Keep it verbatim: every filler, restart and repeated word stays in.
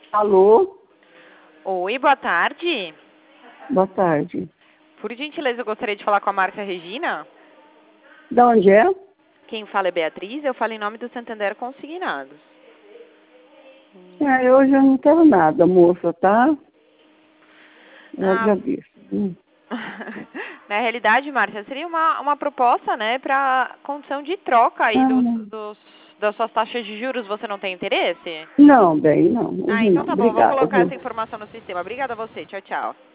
Alô? Oi, boa tarde. Boa tarde. Por gentileza, eu gostaria de falar com a Márcia Regina. Da onde é? Quem fala é Beatriz, eu falo em nome do Santander Consignados. É, hoje eu não quero nada, moça, tá? Eu Ah, agradeço. Hum. na realidade, Márcia, seria uma, uma proposta, né, para condição de troca aí dos, Ah, dos, das suas taxas de juros. Você não tem interesse? não, bem, não. Ah, Hoje não. então tá bom, vou Obrigada, colocar viu? essa informação no sistema. Obrigada a você, tchau, tchau.